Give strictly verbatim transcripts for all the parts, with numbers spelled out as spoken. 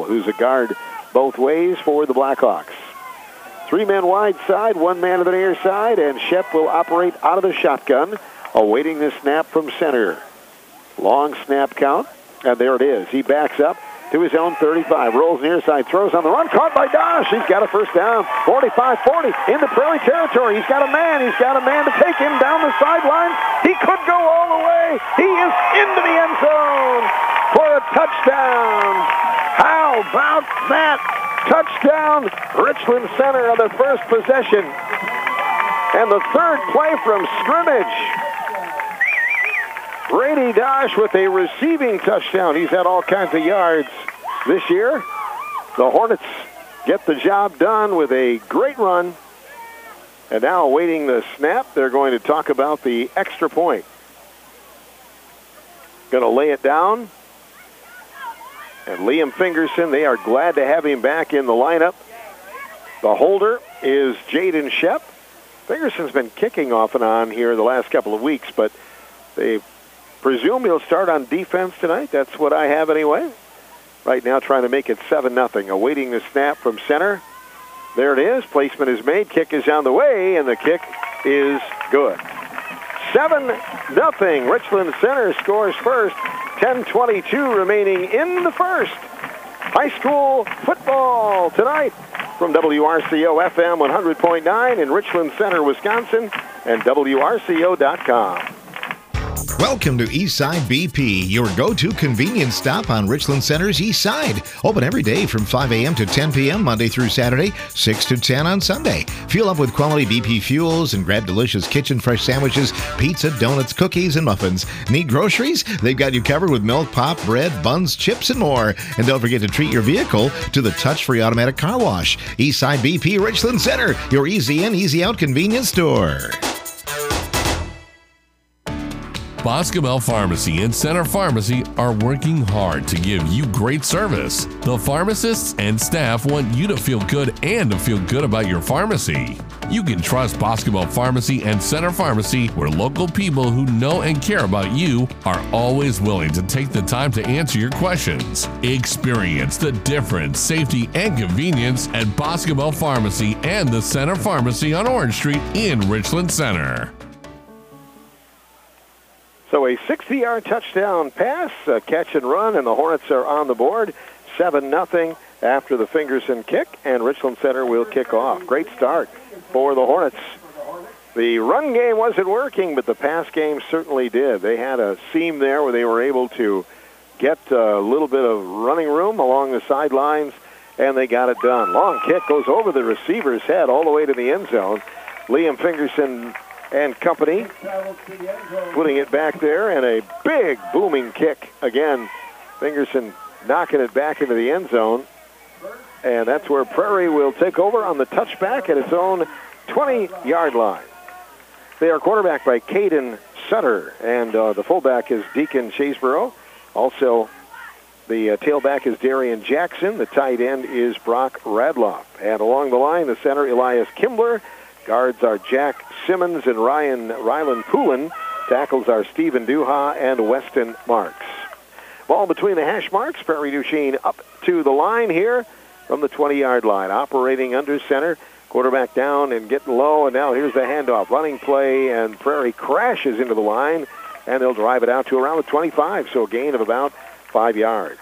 who's a guard both ways for the Blackhawks. Three men wide side, one man to the near side, and Shep will operate out of the shotgun, awaiting the snap from center. Long snap count, and there it is. He backs up to his own thirty-five, rolls near side, throws on the run, caught by Dosh. He's got a first down, forty-five forty, into Prairie territory. He's got a man, he's got a man to take him down the sideline. He could go all the way. He is into the end zone for a touchdown. How about that? Touchdown, Richland Center on the first possession. And the third play from scrimmage. Brady Dosh with a receiving touchdown. He's had all kinds of yards this year. The Hornets get the job done with a great run. And now awaiting the snap, they're going to talk about the extra point. Going to lay it down. And Liam Fingerson, they are glad to have him back in the lineup. The holder is Jaden Shep. Fingerson's been kicking off and on here the last couple of weeks, but they presume he'll start on defense tonight. That's what I have anyway. Right now trying to make it seven nothing. Awaiting the snap from center. There it is. Placement is made. Kick is on the way, and the kick is good. seven nothing. Richland Center scores first. ten twenty-two remaining in the first. High school football tonight from W R C O F M one hundred point nine in Richland Center, Wisconsin, and W R C O dot com. Welcome to Eastside B P, your go-to convenience stop on Richland Center's East Side. Open every day from five a.m. to ten p.m. Monday through Saturday, six to ten on Sunday. Fuel up with quality B P fuels and grab delicious kitchen fresh sandwiches, pizza, donuts, cookies, and muffins. Need groceries? They've got you covered with milk, pop, bread, buns, chips, and more. And don't forget to treat your vehicle to the touch-free automatic car wash. Eastside B P Richland Center, your easy in, easy out convenience store. Boscobel Pharmacy and Center Pharmacy are working hard to give you great service. The pharmacists and staff want you to feel good and to feel good about your pharmacy. You can trust Boscobel Pharmacy and Center Pharmacy, where local people who know and care about you are always willing to take the time to answer your questions. Experience the difference, safety, and convenience at Boscobel Pharmacy and the Center Pharmacy on Orange Street in Richland Center. So a sixty-yard touchdown pass, a catch and run, and the Hornets are on the board, seven nothing after the Fingerson kick, and Richland Center will kick off. Great start for the Hornets. The run game wasn't working, but the pass game certainly did. They had a seam there where they were able to get a little bit of running room along the sidelines, and they got it done. Long kick goes over the receiver's head all the way to the end zone. Liam Fingerson and company putting it back there, and a big booming kick again. Fingerson knocking it back into the end zone, and that's where Prairie will take over on the touchback at its own twenty-yard line. They are quarterbacked by Caden Sutter, and uh, the fullback is Deacon Chaseborough. Also, the uh, tailback is Darian Jackson. The tight end is Brock Radloff. And along the line, the center, Elias Kimbler. Guards are Jack Simmons and Ryan Rylan Poulin. Tackles are Stephen Duha and Weston Marks. Ball between the hash marks. Prairie du Chien up to the line here from the twenty-yard line. Operating under center. Quarterback down and getting low, and now here's the handoff. Running play, and Prairie crashes into the line, and they'll drive it out to around the twenty-five, so a gain of about five yards.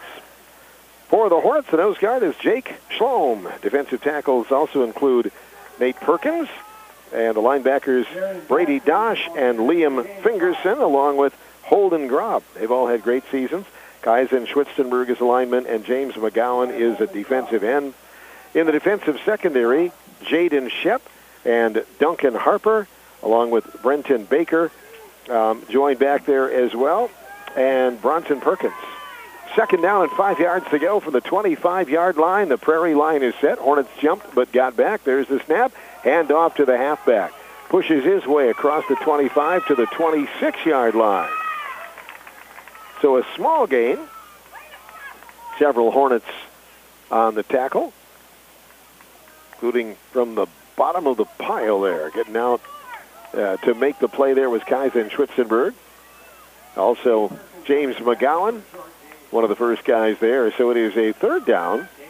For the Hornets, the nose guard is Jake Schlom. Defensive tackles also include Nate Perkins, and the linebackers Brady Dosh and Liam Fingerson, along with Holden Grob. They've all had great seasons. Kaizen Schwitzenberg is a lineman, and James McGowan is a defensive end. In the defensive secondary, Jaden Shep and Duncan Harper, along with Brenton Baker, um, joined back there as well, and Bronson Perkins. Second down and five yards to go from the twenty-five-yard line. The Prairie line is set. Hornets jumped but got back. There's the snap. Hand off to the halfback. Pushes his way across the twenty-five to the twenty-six-yard line. So a small gain. Several Hornets on the tackle, including from the bottom of the pile there. Getting out uh, to make the play there was Kaizen Schwitzenberg. Also, James McGowan, one of the first guys there. So it is a third down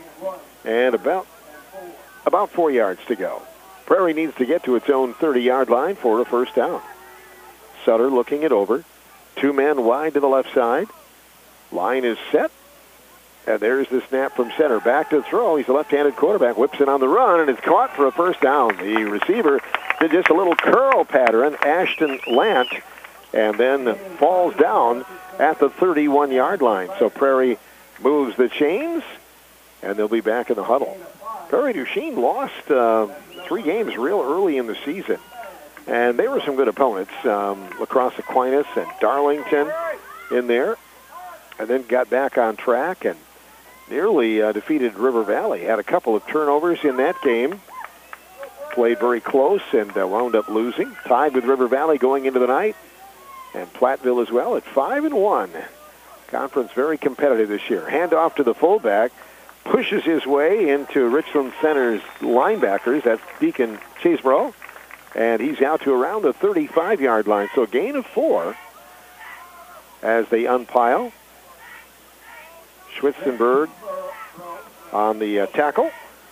and about about four yards to go. Prairie needs to get to its own thirty-yard line for a first down. Sutter looking it over. Two men wide to the left side. Line is set. And there's the snap from center. Back to throw. He's a left-handed quarterback. Whips it on the run, and it's caught for a first down. The receiver did just a little curl pattern, Ashton Lant, and then falls down at the thirty-one-yard line. So Prairie moves the chains, and they'll be back in the huddle. Prairie du Chien lost uh, three games real early in the season, and they were some good opponents. Um, La Crosse Aquinas and Darlington in there, and then got back on track and nearly uh, defeated River Valley. Had a couple of turnovers in that game. Played very close and uh, wound up losing. Tied with River Valley going into the night, and Platteville as well at five and one. Conference very competitive this year. Handoff to the fullback. Pushes his way into Richland Center's linebackers. That's Deacon Chesebro. And he's out to around the thirty-five-yard line. So a gain of four as they unpile. Schwitzenberg on the uh, tackle.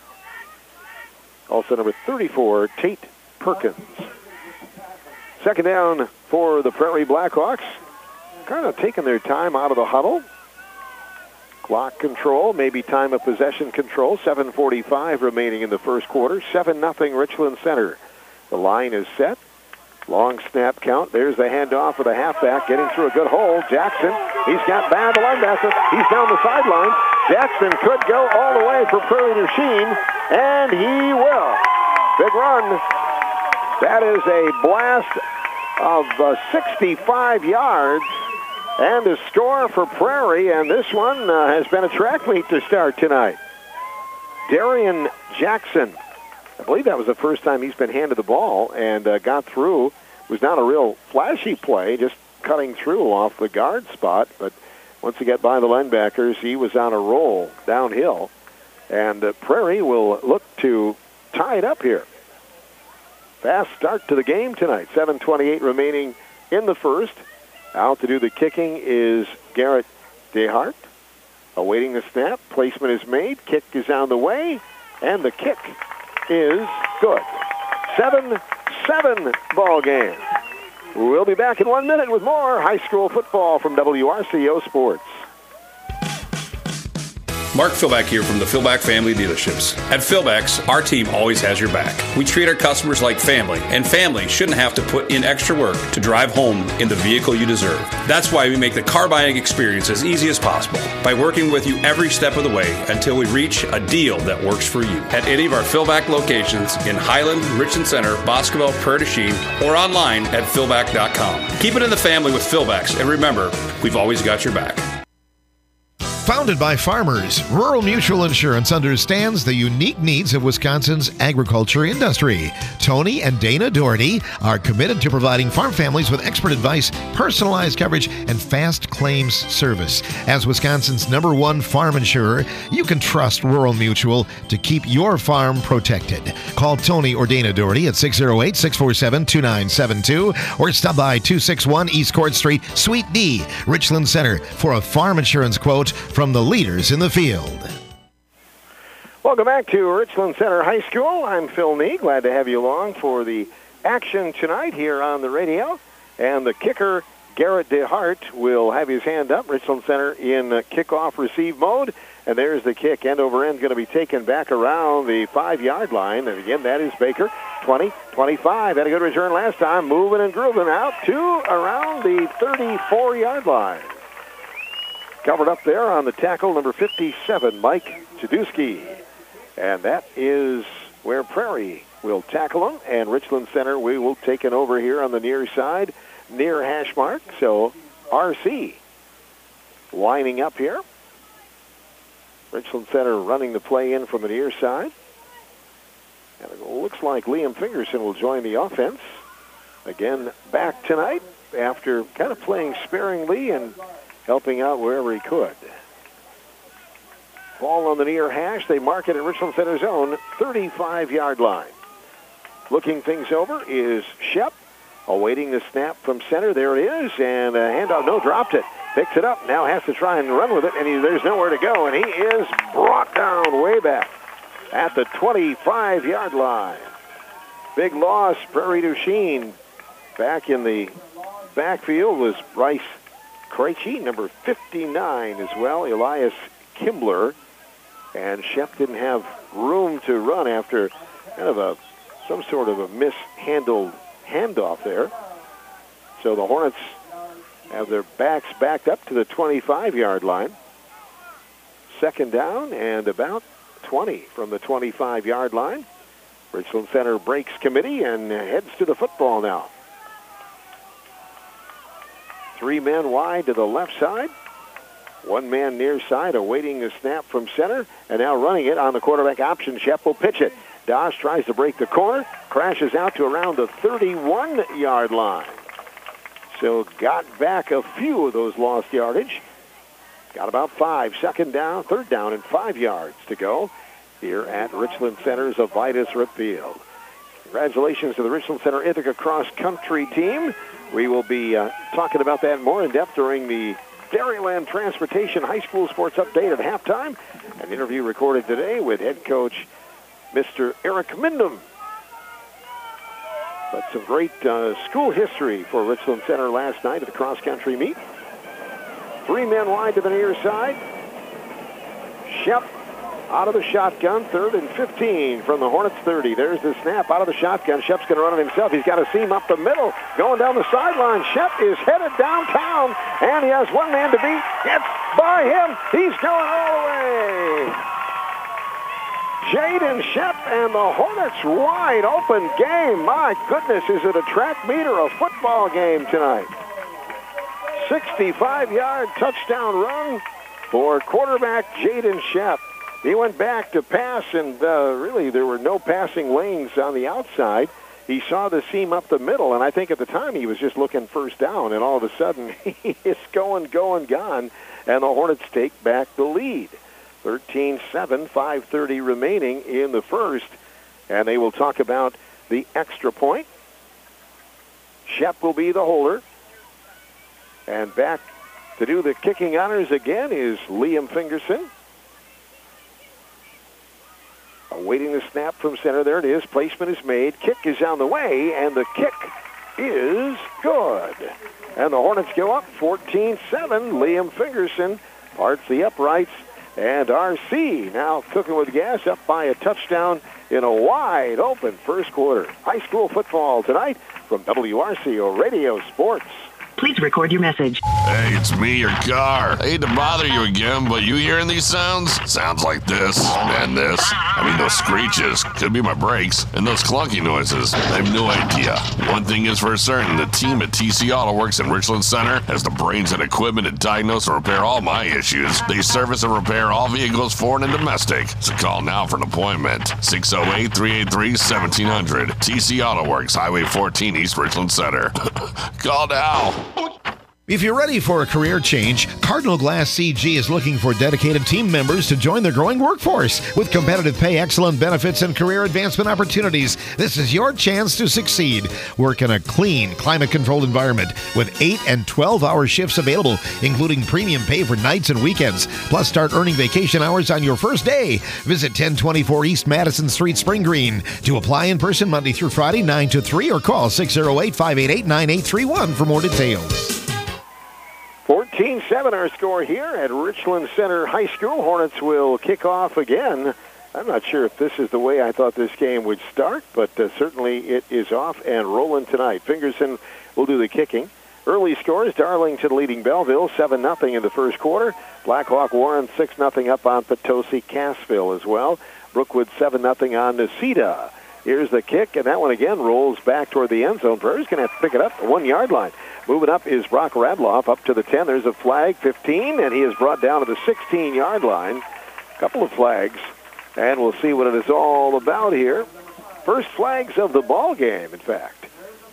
Also number thirty-four, Tate Perkins. Second down for the Prairie Blackhawks. Kind of taking their time out of the huddle. Clock control, maybe time of possession control. seven forty-five remaining in the first quarter. seven nothing Richland Center. The line is set. Long snap count. There's the handoff for the halfback, getting through a good hole. Jackson, he's got bad the linebacker. He's down the sideline. Jackson could go all the way for Prairie du Chien, and he will. Big run. That is a blast of uh, sixty-five yards, and a score for Prairie, and this one uh, has been a track meet to start tonight. Darian Jackson, I believe that was the first time he's been handed the ball and uh, got through. It was not a real flashy play, just cutting through off the guard spot. But once he got by the linebackers, he was on a roll downhill. And uh, Prairie will look to tie it up here. Fast start to the game tonight. seven twenty-eight remaining in the first. Out to do the kicking is Garrett DeHart. Awaiting the snap. Placement is made. Kick is on the way. And the kick is good. seven seven ball game. We'll be back in one minute with more high school football from W R C O Sports. Mark Philback here from the Philback Family Dealerships. At Philback's, our team always has your back. We treat our customers like family, and family shouldn't have to put in extra work to drive home in the vehicle you deserve. That's why we make the car buying experience as easy as possible by working with you every step of the way until we reach a deal that works for you. At any of our Philback locations in Highland, Richland Center, Boscobel, Prairie du Chien, or online at philback dot com. Keep it in the family with Philbacks, and remember, we've always got your back. Founded by farmers, Rural Mutual Insurance understands the unique needs of Wisconsin's agriculture industry. Tony and Dana Doherty are committed to providing farm families with expert advice, personalized coverage, and fast claims service. As Wisconsin's number one farm insurer, you can trust Rural Mutual to keep your farm protected. Call Tony or Dana Doherty at six oh eight, six four seven, two nine seven two or stop by two sixty-one East Court Street, Suite D, Richland Center for a farm insurance quote from the leaders in the field. Welcome back to Richland Center High School. I'm Phil Nee. Glad to have you along for the action tonight here on the radio. And the kicker, Garrett DeHart, will have his hand up. Richland Center in uh, kickoff receive mode. And there's the kick. End over end going to be taken back around the five-yard line. And again, that is Baker. twenty, twenty-five. Had a good return last time. Moving and grooving out to around the thirty-four-yard line. Covered up there on the tackle, number fifty-seven, Mike Chudowski. And that is where Prairie will tackle him. And Richland Center, we will take it over here on the near side, near hash mark. So R C lining up here. Richland Center running the play in from the near side. And it looks like Liam Fingerson will join the offense. Again, back tonight after kind of playing sparingly and helping out wherever he could. Ball on the near hash. They mark it at Richland Center's own thirty-five-yard line. Looking things over is Shep. Awaiting the snap from center. There it is. And a handoff. No, dropped it. Picks it up. Now has to try and run with it. And he, there's nowhere to go. And he is brought down way back. at the twenty-five-yard line. Big loss, Prairie du Chien. Back in the backfield was Bryce Krejci, number fifty-nine as well, Elias Kimbler. And Shep didn't have room to run after kind of a some sort of a mishandled handoff there. So the Hornets have their backs backed up to the twenty-five-yard line. Second down and about twenty from the twenty-five-yard line. Richland Center breaks committee and heads to the football now. Three men wide to the left side. One man near side awaiting the snap from center. And now running it on the quarterback option. Shep will pitch it. Dosh tries to break the corner. Crashes out to around the thirty-one-yard line. So got back a few of those lost yardage. Got about five. Second down, third down, and five yards to go here at Richland Center's Avitus Rip Field. Congratulations to the Richland Center Ithaca Cross Country team. We will be uh, talking about that more in depth during the Dairyland Transportation High School Sports Update at halftime. An interview recorded today with head coach Mister Eric Mindham. But some great uh, school history for Richland Center last night at the cross-country meet. Three men wide to the near side. Shep out of the shotgun, third and fifteen from the Hornets thirty. There's the snap out of the shotgun. Shep's going to run it himself. He's got a seam up the middle. Going down the sideline. Shep is headed downtown, and he has one man to beat. It's by him. He's going all the way. Jaden Shep and the Hornets wide open game. My goodness, is it a track meet or a football game tonight? sixty-five-yard touchdown run for quarterback Jaden Shep. He went back to pass, and uh, really there were no passing lanes on the outside. He saw the seam up the middle, and I think at the time he was just looking first down, and all of a sudden he is going, going, gone, and the Hornets take back the lead. thirteen seven, five thirty remaining in the first, and they will talk about the extra point. Shep will be the holder. And back to do the kicking honors again is Liam Fingerson. Awaiting the snap from center. There it is. Placement is made. Kick is on the way, and the kick is good. And the Hornets go up fourteen seven. Liam Fingerson parts the uprights. And R C now cooking with gas, up by a touchdown in a wide open first quarter. High school football tonight from W R C O Radio Sports. Please record your message. Hey, it's me, your car. I hate to bother you again, but you hearing these sounds? Sounds like this and this. I mean, those screeches. Could be my brakes. And those clunky noises. I have no idea. One thing is for certain, the team at T C Auto Works in Richland Center has the brains and equipment to diagnose and repair all my issues. They service and repair all vehicles, foreign and domestic. So call now for an appointment. six oh eight, three eight three, one seven hundred. T C Auto Works, Highway fourteen, East Richland Center. Call now. If you're ready for a career change, Cardinal Glass C G is looking for dedicated team members to join their growing workforce. With competitive pay, excellent benefits, and career advancement opportunities, this is your chance to succeed. Work in a clean, climate-controlled environment with eight and twelve-hour shifts available, including premium pay for nights and weekends. Plus, start earning vacation hours on your first day. Visit ten twenty-four East Madison Street, Spring Green. To apply in person Monday through Friday, nine to three, or call six oh eight, five eight eight, nine eight three one for more details. fourteen seven our score here at Richland Center High School. Hornets will kick off again. I'm not sure if this is the way I thought this game would start, but uh, certainly it is off and rolling tonight. Fingerson will do the kicking. Early scores, Darlington leading Belleville seven nothing in the first quarter. Blackhawk Warren six nothing up on Potosi Cassville as well. Brookwood seven nothing on Necedah. Here's the kick, and that one again rolls back toward the end zone. Prairie's going to have to pick it up the one-yard line. Moving up is Brock Radloff up to the ten. There's a flag, fifteen, and he is brought down to the sixteen-yard line. A couple of flags, and we'll see what it is all about here. First flags of the ball game, in fact.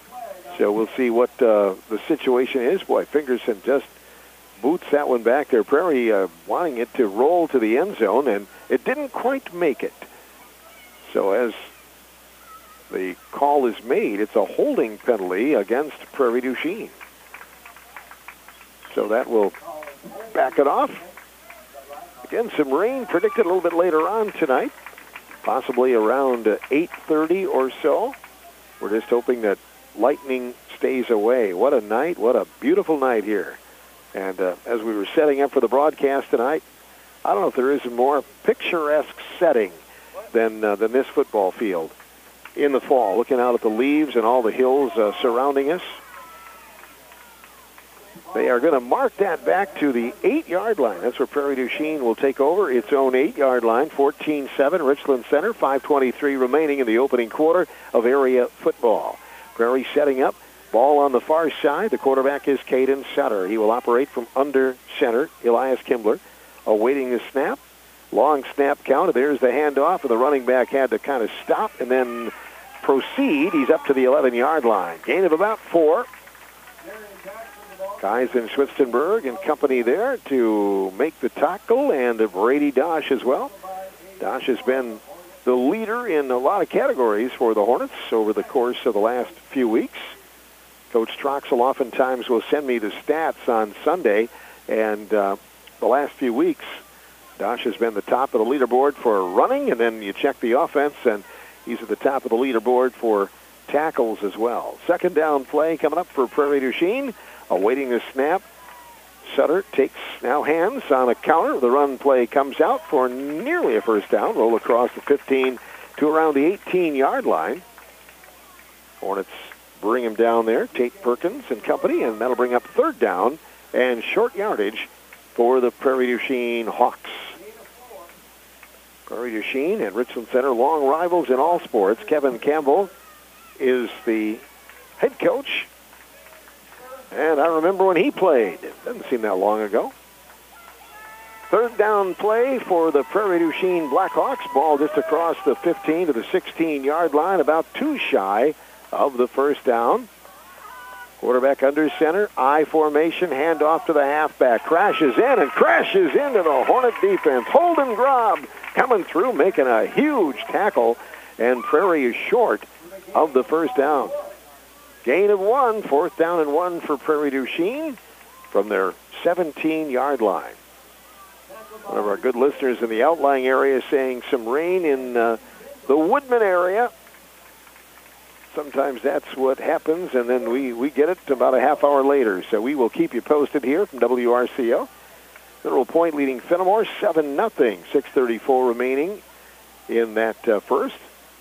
So we'll see what uh, the situation is. Boy, Fingerson just boots that one back there. Prairie uh, wanting it to roll to the end zone, and it didn't quite make it. So as the call is made, it's a holding penalty against Prairie du Chien. So that will back it off. Again, some rain predicted a little bit later on tonight. possibly around uh, eight thirty or so. We're just hoping that lightning stays away. What a night. What a beautiful night here. And uh, as we were setting up for the broadcast tonight, I don't know if there is a more picturesque setting than, uh, than this football field in the fall, looking out at the leaves and all the hills uh, surrounding us. They are going to mark that back to the eight-yard line. That's where Prairie du Chien will take over its own eight-yard line, fourteen seven, Richland Center, five twenty-three remaining in the opening quarter of area football. Prairie setting up, ball on the far side. The quarterback is Caden Sutter. He will operate from under center, Elias Kimbler, awaiting the snap. Long snap count. There's the handoff, and the running back had to kind of stop and then proceed. He's up to the eleven-yard line. Gain of about four. Guys in Schwitzenberg and company there to make the tackle, and Brady Dosh as well. Dosh has been the leader in a lot of categories for the Hornets over the course of the last few weeks. Coach Troxel oftentimes will send me the stats on Sunday, and uh, the last few weeks, Dosh has been the top of the leaderboard for running, and then you check the offense, and he's at the top of the leaderboard for tackles as well. Second down play coming up for Prairie du Chien. Awaiting the snap. Sutter takes now hands on a counter. The run play comes out for nearly a first down. Roll across the fifteen to around the eighteen-yard line. Hornets bring him down there. Tate Perkins and company, and that'll bring up third down and short yardage for the Prairie du Chien Hawks. Prairie du Chien and Richland Center, long rivals in all sports. Kevin Campbell is the head coach. And I remember when he played. It doesn't seem that long ago. Third down play for the Prairie du Chien Blackhawks. Ball just across the fifteen to the sixteen-yard line, about two shy of the first down. Quarterback under center, I formation, handoff to the halfback. Crashes in and crashes into the Hornet defense. Holden Grob coming through, making a huge tackle, and Prairie is short of the first down. Gain of one, fourth down and one for Prairie du Chien from their seventeen-yard line. One of our good listeners in the outlying area is saying some rain in uh, the Woodman area. Sometimes that's what happens, and then we, we get it about a half hour later. So we will keep you posted here from W R C O. Mineral Point leading Fenimore seven nothing, six thirty-four remaining in that uh, first.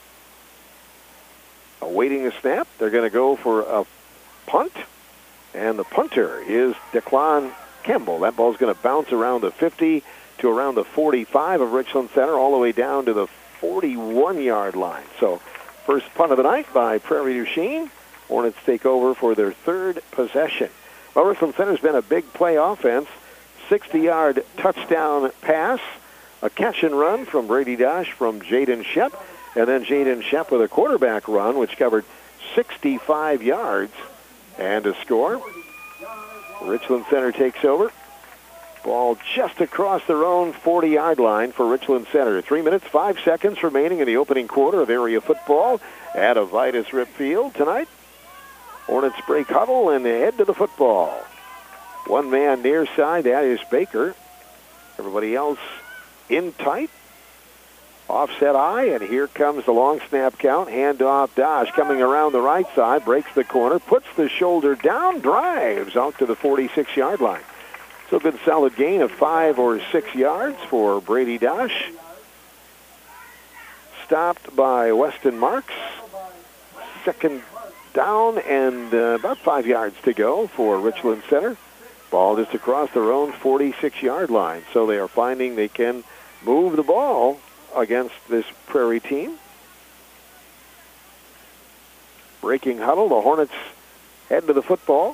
Awaiting the snap, they're going to go for a punt, and the punter is Declan Campbell. That ball's going to bounce around the fifty to around the forty-five of Richland Center, all the way down to the forty-one-yard line. So first punt of the night by Prairie du Chien. Hornets take over for their third possession. Well, Richland Center's been a big play offense. sixty-yard touchdown pass, a catch and run from Brady Dosh from Jaden Shep. And then Jaden Shep with a quarterback run, which covered sixty-five yards and a score. Richland Center takes over. Ball just across their own forty-yard line for Richland Center. Three minutes, five seconds remaining in the opening quarter of area football at Avitus Rip Field tonight. Hornets break huddle and they head to the football. One man near side, that is Baker. Everybody else in tight. Offset eye, and here comes the long snap count. Handoff, Dosh coming around the right side, breaks the corner, puts the shoulder down, drives out to the forty-six-yard line. So a good solid gain of five or six yards for Brady Dosh. Stopped by Weston Marks. Second down and uh, about five yards to go for Richland Center. Ball just across their own forty-six-yard line. So they are finding they can move the ball against this Prairie team. Breaking huddle, the Hornets head to the football.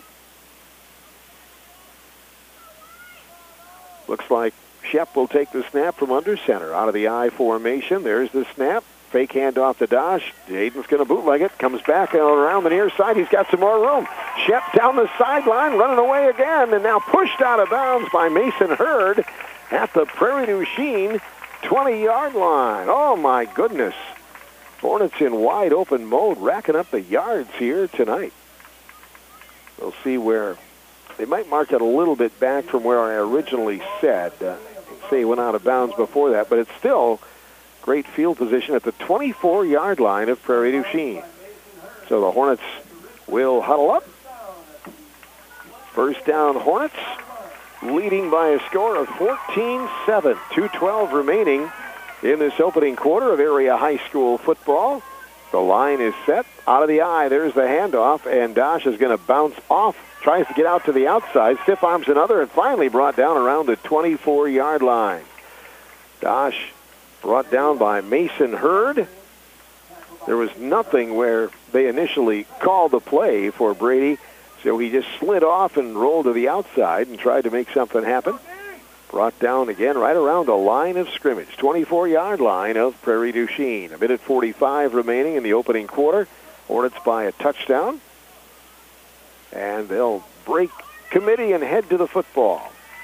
Looks like Shep will take the snap from under center. Out of the I formation, there's the snap. Fake handoff to Dosh. Jaden's going to bootleg it. Comes back around the near side. He's got some more room. Shep down the sideline, running away again, and now pushed out of bounds by Mason Hurd at the Prairie du Chien twenty-yard line. Oh, my goodness. Hornets in wide open mode, racking up the yards here tonight. We'll see where they might mark it a little bit back from where I originally said. Uh, say he went out of bounds before that, but it's still great field position at the twenty-four-yard line of Prairie du Chien. So the Hornets will huddle up. First down, Hornets, leading by a score of fourteen seven. two twelve remaining in this opening quarter of area high school football. The line is set. Out of the eye, there's the handoff, and Dosh is going to bounce off. Tries to get out to the outside. Stiff arms another, and finally brought down around the twenty-four-yard line. Dosh brought down by Mason Hurd. There was nothing where they initially called the play for Brady, so he just slid off and rolled to the outside and tried to make something happen. Brought down again right around the line of scrimmage, twenty-four-yard line of Prairie du Chien. A minute forty-five remaining in the opening quarter. Hornets by a touchdown. And they'll break committee and head to the football.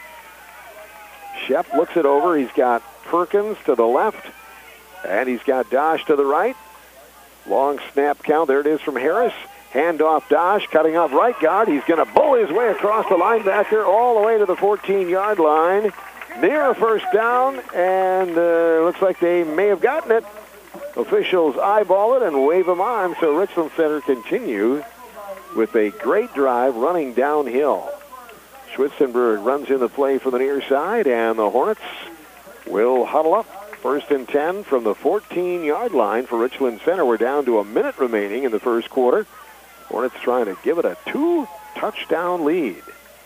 Shep looks it over. He's got Perkins to the left, and he's got Dosh to the right. Long snap count. There it is from Harris. Handoff Dosh, cutting off right guard. He's going to bowl his way across the linebacker all the way to the fourteen-yard line. Near a first down, and uh, looks like they may have gotten it. Officials eyeball it and wave them on, so Richland Center continues with a great drive running downhill. Schwitzenberg runs in the play from the near side, and the Hornets will huddle up. First and ten from the fourteen-yard line for Richland Center. We're down to a minute remaining in the first quarter. Hornets trying to give it a two-touchdown lead.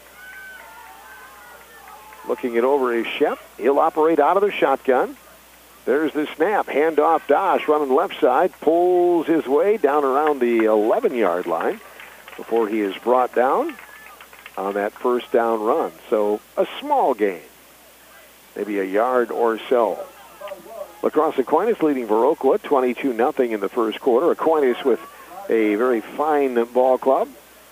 Looking it over is Shep. He'll operate out of the shotgun. There's the snap. Handoff Dosh running left side. Pulls his way down around the eleven-yard line before he is brought down on that first down run. So a small gain, maybe a yard or so. La Crosse Aquinas leading Viroqua twenty-two nothing in the first quarter. Aquinas with a very fine ball club.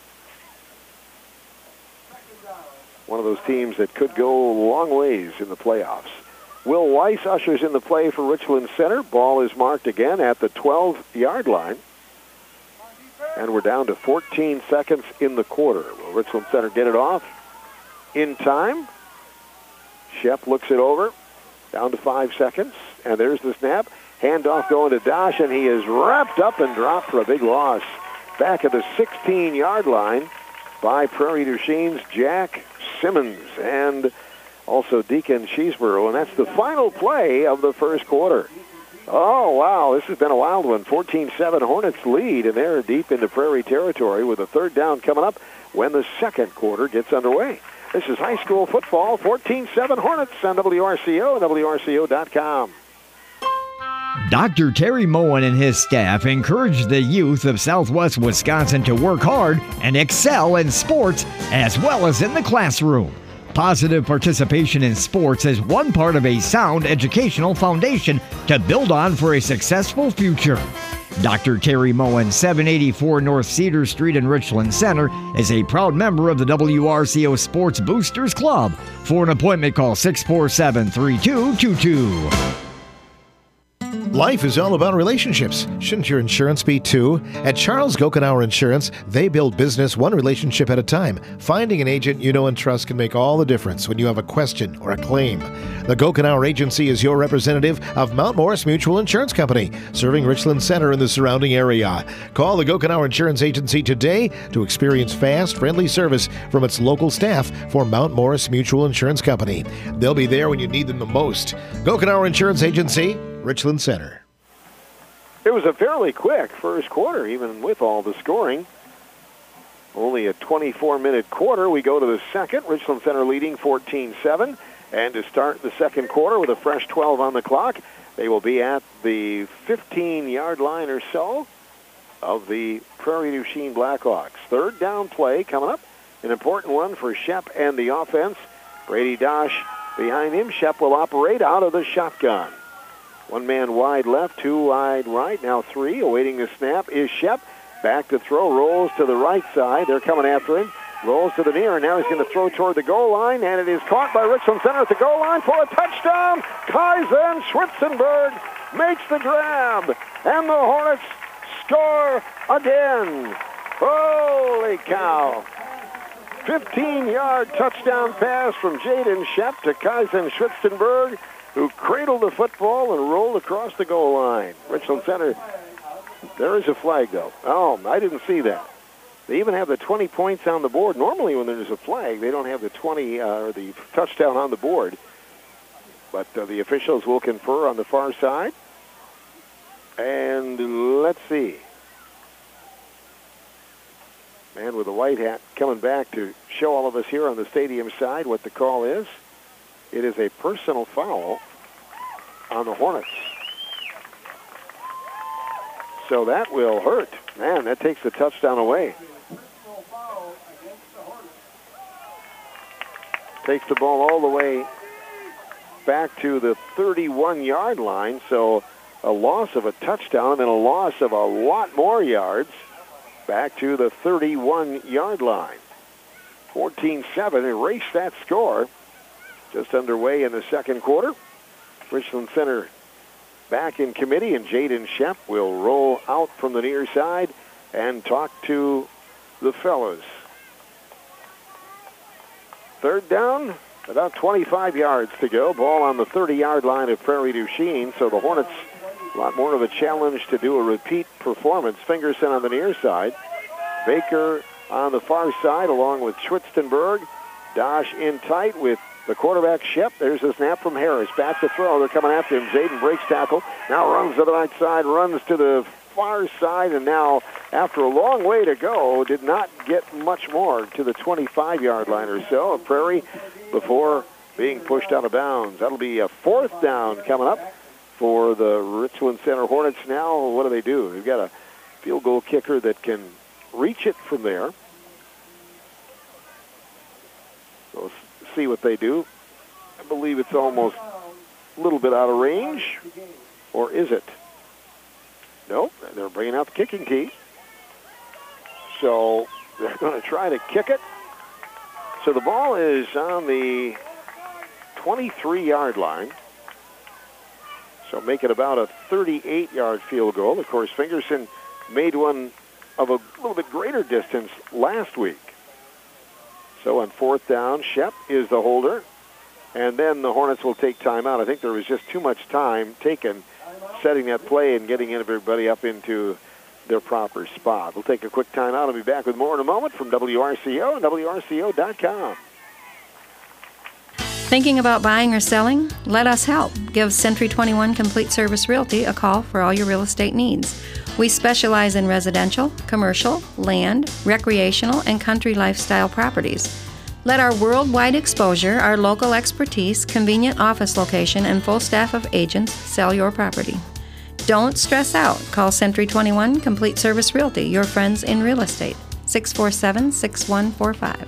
One of those teams that could go long ways in the playoffs. Will Weiss ushers in the play for Richland Center. Ball is marked again at the twelve-yard line. And we're down to fourteen seconds in the quarter. Will Richland Center get it off in time? Shep looks it over. Down to five seconds. And there's the snap. Handoff going to Dosh, and he is wrapped up and dropped for a big loss. Back at the sixteen-yard line by Prairie du Chien's Jack Simmons and also Deacon Cheeseborough. And that's the final play of the first quarter. Oh, wow, this has been a wild one. fourteen seven Hornets lead, and they're deep into Prairie territory with a third down coming up when the second quarter gets underway. This is high school football, fourteen seven Hornets on W R C O and W R C O dot com. Doctor Terry Moen and his staff encourage the youth of Southwest Wisconsin to work hard and excel in sports as well as in the classroom. Positive participation in sports is one part of a sound educational foundation to build on for a successful future. Doctor Terry Moen, seven eighty-four North Cedar Street in Richland Center, is a proud member of the W R C O Sports Boosters Club. For an appointment, call six four seven, three two two two. Life is all about relationships. Shouldn't your insurance be too? At Charles Gokenauer Insurance, they build business one relationship at a time. Finding an agent you know and trust can make all the difference when you have a question or a claim. The Gokenauer Agency is your representative of Mount Morris Mutual Insurance Company, serving Richland Center and the surrounding area. Call the Gokenauer Insurance Agency today to experience fast, friendly service from its local staff for Mount Morris Mutual Insurance Company. They'll be there when you need them the most. Gokenauer Insurance Agency, Richland Center. It was a fairly quick first quarter, even with all the scoring. Only a twenty-four minute quarter. We go to the second. Richland Center leading fourteen seven. And to start the second quarter with a fresh twelve on the clock, they will be at the fifteen-yard line or so of the Prairie du Chien Blackhawks. Third down play coming up. An important one for Shep and the offense. Brady Dosh behind him. Shep will operate out of the shotgun. One man wide left, two wide right, now three. Awaiting the snap is Shep. Back to throw, rolls to the right side. They're coming after him. Rolls to the near, and now he's going to throw toward the goal line, and it is caught by Richland Center at the goal line for a touchdown. Kaizen Schwitzenberg makes the grab, and the Hornets score again. Holy cow. fifteen-yard touchdown pass from Jaden Shep to Kaizen Schwitzenberg. who cradled the football and rolled across the goal line. Richland Center, there is a flag, though. Oh, I didn't see that. They even have the twenty points on the board. Normally when there's a flag, they don't have the twenty uh, or the touchdown on the board. But uh, the officials will confer on the far side. And let's see. Man with a white hat coming back to show all of us here on the stadium side what the call is. It is a personal foul on the Hornets. So that will hurt. Man, that takes the touchdown away. Takes the ball all the way back to the thirty-one-yard line. So a loss of a touchdown and a loss of a lot more yards back to the thirty-one-yard line. fourteen seven, erase that score. Just underway in the second quarter. Richland Center back in committee, and Jaden Shep will roll out from the near side and talk to the fellows. Third down, about twenty-five yards to go. Ball on the thirty-yard line of Prairie du Chien, so the Hornets a lot more of a challenge to do a repeat performance. Fingerson on the near side. Baker on the far side along with Schwitzenberg. Dosh in tight with the quarterback, Shep. There's a snap from Harris. Back to throw. They're coming after him. Zayden breaks tackle. Now runs to the right side, runs to the far side, and now, after a long way to go, did not get much more to the twenty-five-yard line or so of Prairie before being pushed out of bounds. That'll be a fourth down coming up for the Richland Center Hornets now. What do they do? They've got a field goal kicker that can reach it from there. So let's see what they do. I believe it's almost a little bit out of range. Or is it? Nope, they're bringing out the kicking tee. So they're going to try to kick it. So the ball is on the twenty-three-yard line. So make it about a thirty-eight-yard field goal. Of course, Fingerson made one of a little bit greater distance last week. So on fourth down, Shep is the holder. And then the Hornets will take timeout. I think there was just too much time taken setting that play and getting everybody up into their proper spot. We'll take a quick timeout. I'll be back with more in a moment from W R C O and W R C O dot com. Thinking about buying or selling? Let us help. Give Century twenty-one Complete Service Realty a call for all your real estate needs. We specialize in residential, commercial, land, recreational, and country lifestyle properties. Let our worldwide exposure, our local expertise, convenient office location, and full staff of agents sell your property. Don't stress out. Call Century twenty-one Complete Service Realty, your friends in real estate. six four seven, six one four five.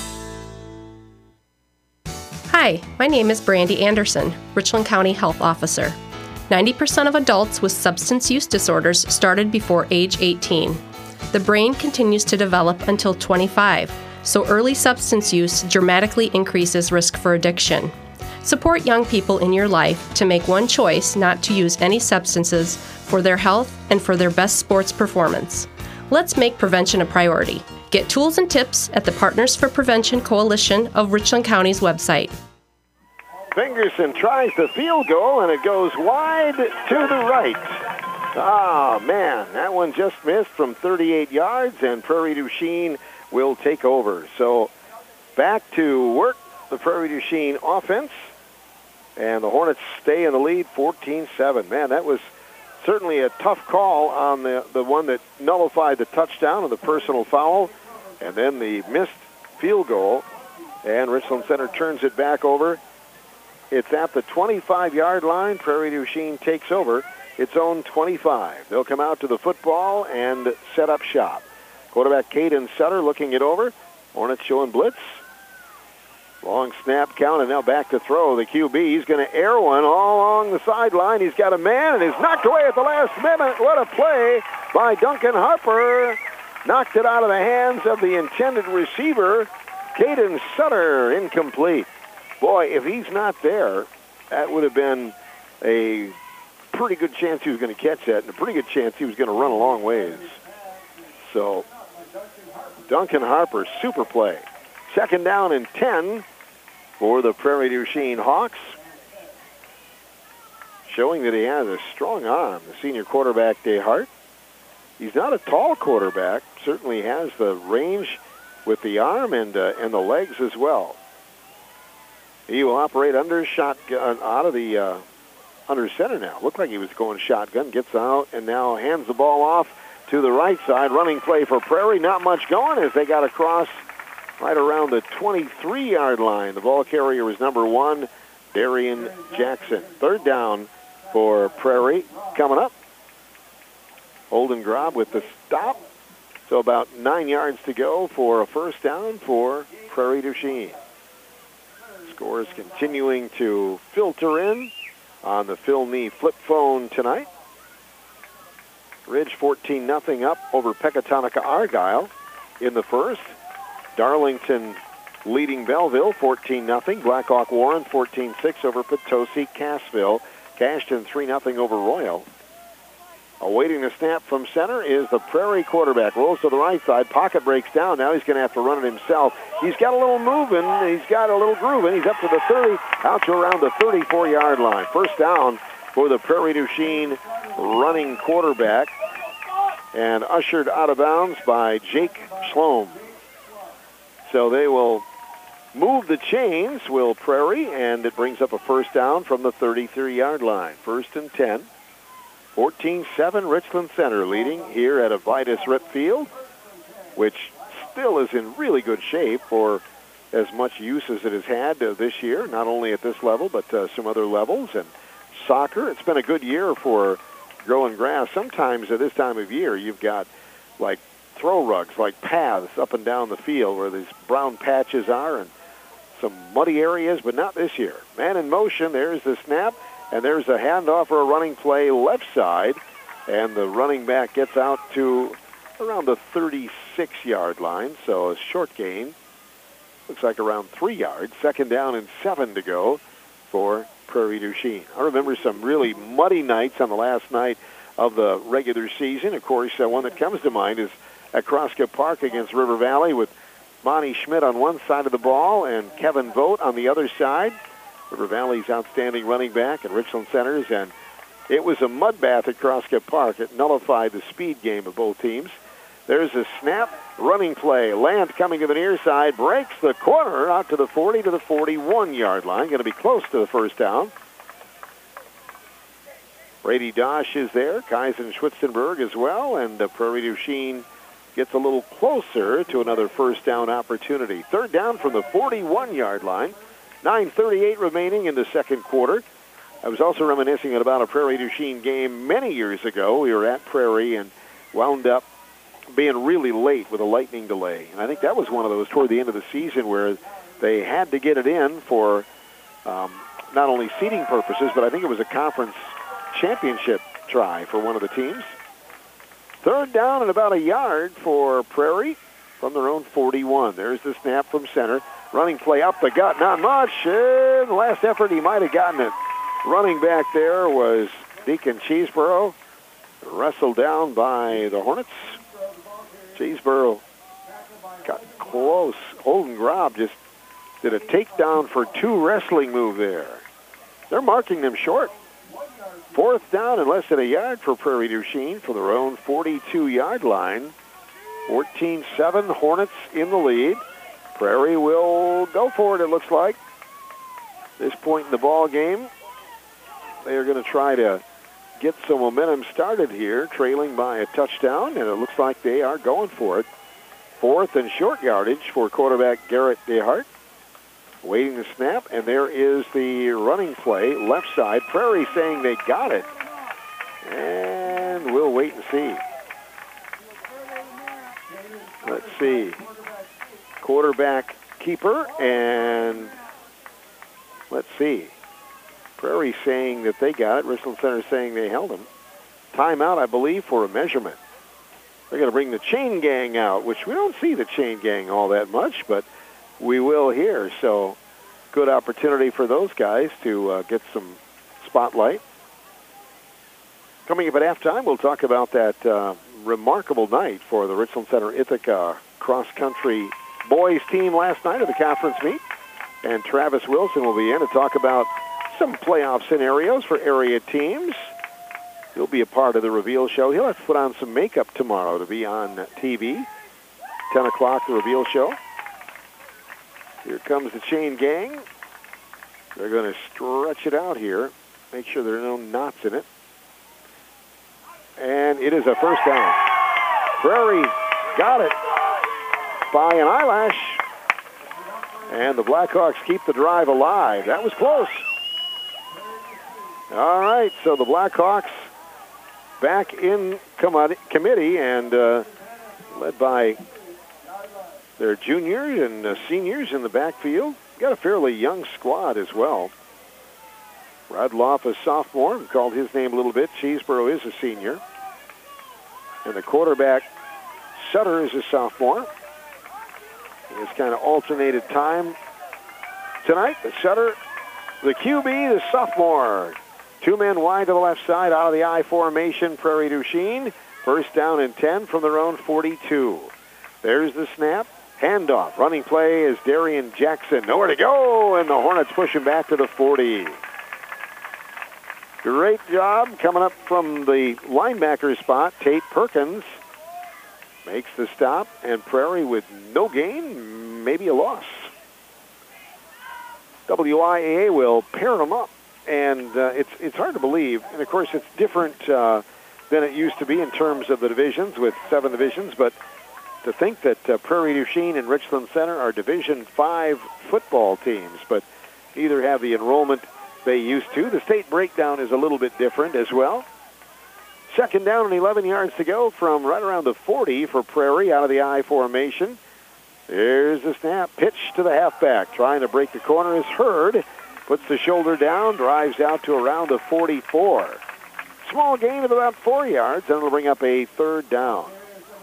Hi, my name is Brandy Anderson, Richland County Health Officer. ninety percent of adults with substance use disorders started before age eighteen. The brain continues to develop until twenty-five, so early substance use dramatically increases risk for addiction. Support young people in your life to make one choice not to use any substances for their health and for their best sports performance. Let's make prevention a priority. Get tools and tips at the Partners for Prevention Coalition of Richland County's website. Fingerson tries the field goal, and it goes wide to the right. Ah, man, that one just missed from thirty-eight yards, and Prairie du Chien will take over. So back to work, the Prairie du Chien offense, and the Hornets stay in the lead fourteen seven. Man, that was certainly a tough call on the, the one that nullified the touchdown and the personal foul, and then the missed field goal, and Richland Center turns it back over. It's at the twenty-five-yard line. Prairie du Chien takes over its own twenty-five. They'll come out to the football and set up shop. Quarterback Caden Sutter looking it over. Hornets showing blitz. Long snap count, and now back to throw. The Q B, he's going to air one all along the sideline. He's got a man, and he's knocked away at the last minute. What a play by Duncan Harper. Knocked it out of the hands of the intended receiver. Caden Sutter, incomplete. Boy, if he's not there, that would have been a pretty good chance he was going to catch that, and a pretty good chance he was going to run a long ways. So, Duncan Harper, super play. Second down and ten for the Prairie du Chien Hawks. showing that he has a strong arm. The senior quarterback, DeHart. He's not a tall quarterback. Certainly has the range with the arm and uh, and the legs as well. He will operate under shotgun out of the uh, under center now. Looked like he was going shotgun. Gets out and now hands the ball off to the right side. Running play for Prairie. Not much going as they got across right around the twenty-three-yard line. The ball carrier was number one, Darian Jackson. Third down for Prairie coming up. Holden Grob with the stop. So about nine yards to go for a first down for Prairie du Chien. Scores continuing to filter in on the Phil Nee flip phone tonight. Ridge fourteen nothing up over Pecatonica Argyle in the first. Darlington leading Belleville fourteen nothing. Blackhawk Warren fourteen six over Potosi Cassville. Cashton three nothing over Royal. Awaiting the snap from center is the Prairie quarterback. Rolls to the right side. Pocket breaks down. Now he's going to have to run it himself. He's got a little moving. He's got a little grooving. He's up to the thirty, out to around the thirty-four-yard line. First down for the Prairie du Chien running quarterback. And ushered out of bounds by Jake Schlom. So they will move the chains, will Prairie, and it brings up a first down from the thirty-three-yard line. First and ten. fourteen seven Richland Center leading here at Avitus Rip Field, which still is in really good shape for as much use as it has had uh, this year, not only at this level, but uh, some other levels. And soccer, it's been a good year for growing grass. Sometimes at this time of year, you've got like throw rugs, like paths up and down the field where these brown patches are and some muddy areas, but not this year. Man in motion, there's the snap. And there's a handoff for a running play left side. And the running back gets out to around the thirty-six-yard line. So a short gain. Looks like around three yards. Second down and seven to go for Prairie du Chien. I remember some really muddy nights on the last night of the regular season. Of course, uh, one that comes to mind is at Crosscup Park against River Valley with Monty Schmidt on one side of the ball and Kevin Vogt on the other side. River Valley's outstanding running back and Richland Center's, and it was a mud bath at Crosscup Park. It nullified the speed game of both teams. There's a snap, running play. Land coming to the near side, breaks the corner out to the forty to the forty-one-yard line. Going to be close to the first down. Brady Dosh is there, Kaizen Schwitzenberg as well, and uh, Prairie du Chien gets a little closer to another first down opportunity. Third down from the forty-one-yard line. nine thirty-eight remaining in the second quarter. I was also reminiscing about a Prairie du Chien game many years ago. We were at Prairie and wound up being really late with a lightning delay. And I think that was one of those toward the end of the season where they had to get it in for um, not only seeding purposes, but I think it was a conference championship try for one of the teams. Third down and about a yard for Prairie from their own forty-one. There's the snap from center. Running play up the gut, not much. In the last effort, he might have gotten it. Running back there was Deacon Cheeseborough, wrestled down by the Hornets. Cheeseborough got close. Holden Grob just did a takedown for two wrestling move there. They're marking them short. Fourth down and less than a yard for Prairie du Chien for their own forty-two-yard line. fourteen seven, Hornets in the lead. Prairie will go for it, it looks like. This point in the ball game, they are going to try to get some momentum started here, trailing by a touchdown, and it looks like they are going for it. Fourth and short yardage for quarterback Garrett DeHart. Waiting the snap, and there is the running play, left side. Prairie saying they got it, and we'll wait and see. Let's see. Quarterback keeper, and let's see. Prairie saying that they got it. Richland Center saying they held him. Timeout, I believe, for a measurement. They're going to bring the chain gang out, which we don't see the chain gang all that much, but we will here. So good opportunity for those guys to uh, get some spotlight. Coming up at halftime, we'll talk about that uh, remarkable night for the Richland Center Ithaca cross-country boys team last night at the conference meet. And Travis Wilson will be in to talk about some playoff scenarios for area teams. He'll be a part of the reveal show. He'll have to put on some makeup tomorrow to be on T V. ten o'clock, the reveal show. Here comes the chain gang. They're going to stretch it out here. Make sure there are no knots in it. And it is a first down. Prairie got it by an eyelash. And the Blackhawks keep the drive alive. That was close. All right, so the Blackhawks back in com- committee and uh, led by their juniors and uh, seniors in the backfield. Got a fairly young squad as well. Radloff, a sophomore, we called his name a little bit. Cheeseborough is a senior. And the quarterback, Sutter, is a sophomore. It's kind of alternated time tonight. The Sutter, the Q B, the sophomore. Two men wide to the left side out of the I formation. Prairie du Chien. First down and ten from their own forty-two. There's the snap. Handoff. Running play is Darian Jackson. Nowhere to go, and the Hornets push him back to the forty. Great job coming up from the linebacker spot. Tate Perkins makes the stop, and Prairie with no gain, maybe a loss. W I A A will pair them up, and uh, it's it's hard to believe. And, of course, it's different uh, than it used to be in terms of the divisions with seven divisions, but to think that uh, Prairie du Chien and Richland Center are Division five football teams, but neither have the enrollment they used to. The state breakdown is a little bit different as well. Second down and eleven yards to go from right around the forty for Prairie out of the I formation. There's the snap. Pitch to the halfback. Trying to break the corner is Hurd. Puts the shoulder down, drives out to around the forty-four. Small gain of about four yards, and it'll bring up a third down.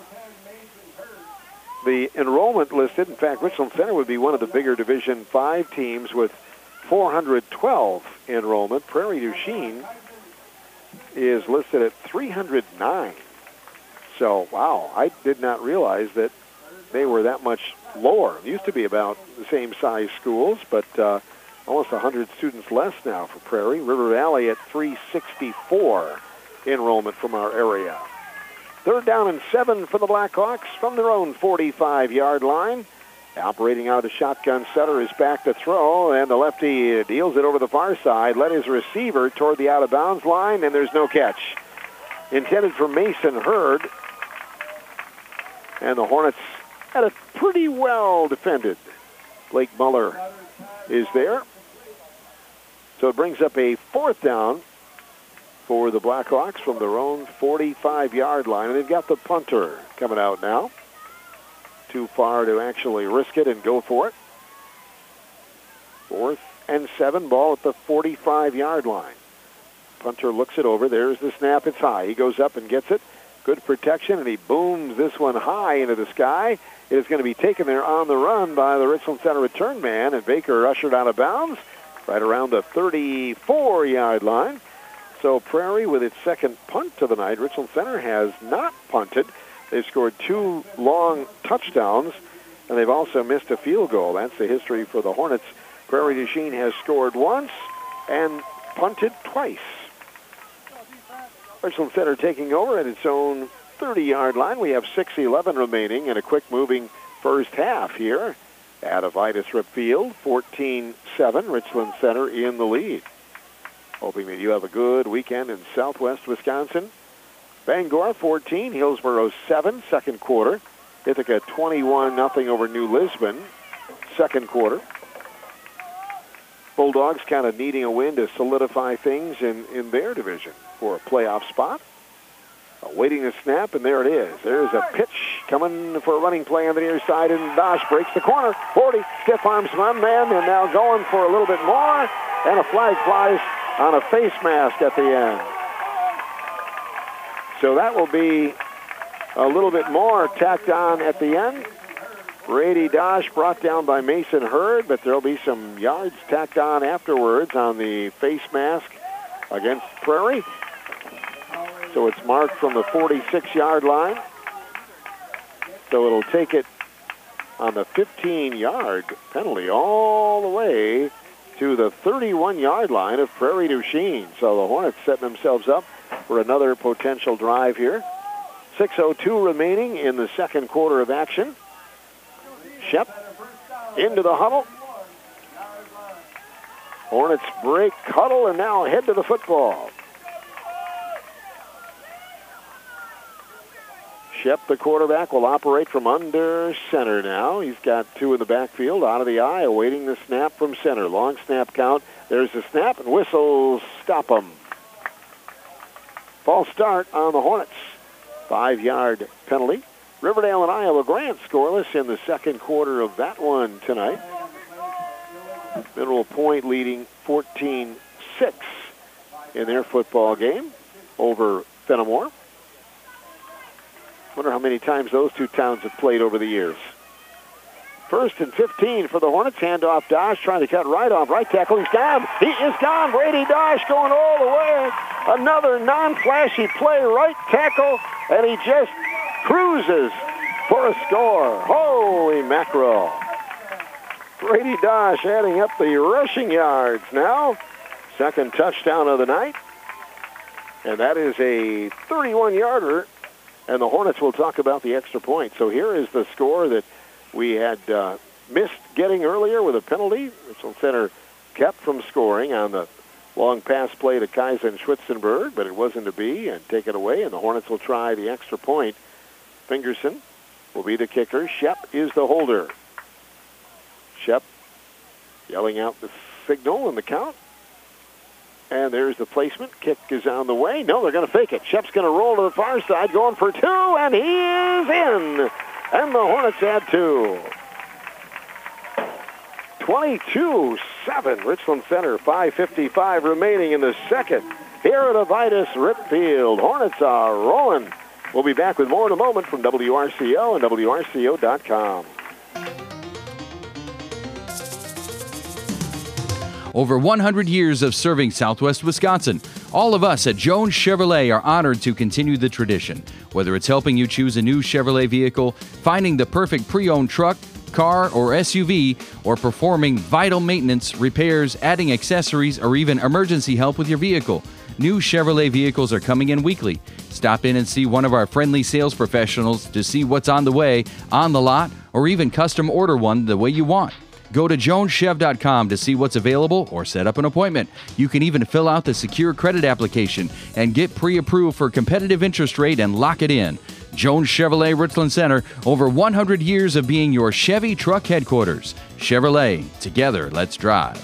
The enrollment listed, in fact, Richland Center would be one of the bigger Division five teams with four hundred twelve enrollment. Prairie du Chien is listed at three hundred nine. So, wow, I did not realize that they were that much lower. It used to be about the same size schools, but uh, almost one hundred students less now for Prairie. River Valley at three sixty-four enrollment from our area. Third down and seven for the Blackhawks from their own forty-five-yard line. Operating out of the shotgun, Sutter is back to throw, and the lefty deals it over the far side, led his receiver toward the out-of-bounds line, and there's no catch. Intended for Mason Hurd, and the Hornets had it pretty well defended. Blake Muller is there. So it brings up a fourth down for the Blackhawks from their own forty-five-yard line, and they've got the punter coming out now. Too far to actually risk it and go for it. Fourth and seven, ball at the forty-five-yard line. Punter looks it over. There's the snap. It's high. He goes up and gets it. Good protection, and he booms this one high into the sky. It is going to be taken there on the run by the Richland Center return man, and Baker ushered out of bounds right around the thirty-four-yard line. So Prairie with its second punt of the night. Richland Center has not punted. They've scored two long touchdowns, and they've also missed a field goal. That's the history for the Hornets. Prairie du Chien has scored once and punted twice. Richland Center taking over at its own thirty-yard line. We have six eleven remaining in a quick-moving first half here at Avitus Rip Field. fourteen seven, Richland Center in the lead. Hoping that you have a good weekend in southwest Wisconsin. Bangor fourteen, Hillsboro seven, second quarter. Ithaca twenty-one nothing over New Lisbon, second quarter. Bulldogs kind of needing a win to solidify things in, in their division for a playoff spot. Awaiting the snap, and there it is. There's a pitch coming for a running play on the near side, and Dosh breaks the corner. forty, stiff arms one man, and now going for a little bit more, and a flag flies on a face mask at the end. So that will be a little bit more tacked on at the end. Brady Dosh brought down by Mason Hurd, but there'll be some yards tacked on afterwards on the face mask against Prairie. So it's marked from the forty-six-yard line. So it'll take it on the fifteen-yard penalty all the way to the thirty-one-yard line of Prairie du Chien. So the Hornets setting themselves up for another potential drive here. six oh two remaining in the second quarter of action. Shep into the huddle. Hornets break huddle and now head to the football. Shep, the quarterback, will operate from under center now. He's got two in the backfield, out of the eye, awaiting the snap from center. Long snap count. There's the snap, and whistles stop him. False start on the Hornets. Five-yard penalty. Riverdale and Iowa Grant scoreless in the second quarter of that one tonight. Mineral Point leading fourteen six in their football game over Fenimore. Wonder how many times those two towns have played over the years. First and fifteen for the Hornets. Handoff Dosh trying to cut right off. Right tackle. He's gone. He is gone. Brady Dosh going all the way. Another non-flashy play. Right tackle. And he just cruises for a score. Holy mackerel. Brady Dosh adding up the rushing yards now. Second touchdown of the night. And that is a thirty-one-yarder. And the Hornets will talk about the extra point. So here is the score that we had uh, missed getting earlier with a penalty. Richland Center kept from scoring on the long pass play to Kaizen Schwitzenberg, but it wasn't to be, and take it away, and the Hornets will try the extra point. Fingerson will be the kicker. Shep is the holder. Shep yelling out the signal and the count. And there's the placement. Kick is on the way. No, they're going to fake it. Shep's going to roll to the far side, going for two, and he is in. And the Hornets add two. twenty-two seven, Richland Center, five fifty-five remaining in the second. Here at Avitus Ripfield, Hornets are rolling. We'll be back with more in a moment from W R C O and W R C O dot com. Over one hundred years of serving Southwest Wisconsin, all of us at Jones Chevrolet are honored to continue the tradition. Whether it's helping you choose a new Chevrolet vehicle, finding the perfect pre-owned truck, car, or S U V, or performing vital maintenance, repairs, adding accessories, or even emergency help with your vehicle, new Chevrolet vehicles are coming in weekly. Stop in and see one of our friendly sales professionals to see what's on the way, on the lot, or even custom order one the way you want. Go to jones chev dot com to see what's available or set up an appointment. You can even fill out the secure credit application and get pre-approved for competitive interest rate and lock it in. Jones Chevrolet Richland Center, over one hundred years of being your Chevy truck headquarters. Chevrolet, together, let's drive.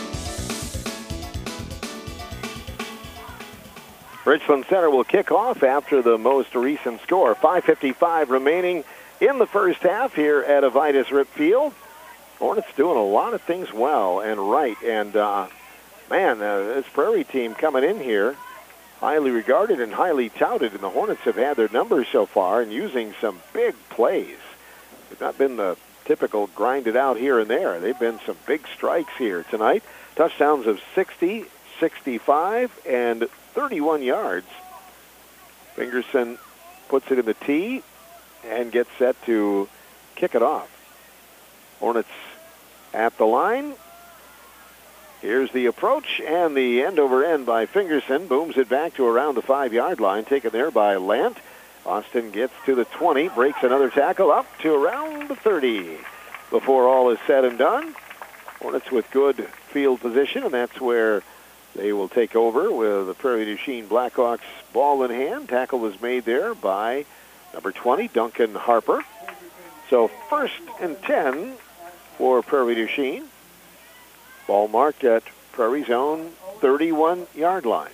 Richland Center will kick off after the most recent score. five fifty-five remaining in the first half here at Avitus Ripfield. Hornets doing a lot of things well and right. And, uh, man, uh, this Prairie team coming in here, highly regarded and highly touted, and the Hornets have had their numbers so far and using some big plays. They've not been the typical grind it out here and there. They've been some big strikes here tonight. Touchdowns of sixty, sixty-five, and thirty-one yards. Fingerson puts it in the tee and gets set to kick it off. Hornets at the line. Here's the approach, and the end over end by Fingerson booms it back to around the five-yard line, taken there by Lant. Austin gets to the twenty, breaks another tackle up to around the thirty. Before all is said and done, Hornets with good field position, and that's where they will take over with the Prairie du Chien Blackhawks ball in hand. Tackle was made there by number twenty, Duncan Harper. So first and ten for Prairie du Chien. Ball marked at Prairie's own thirty-one-yard line.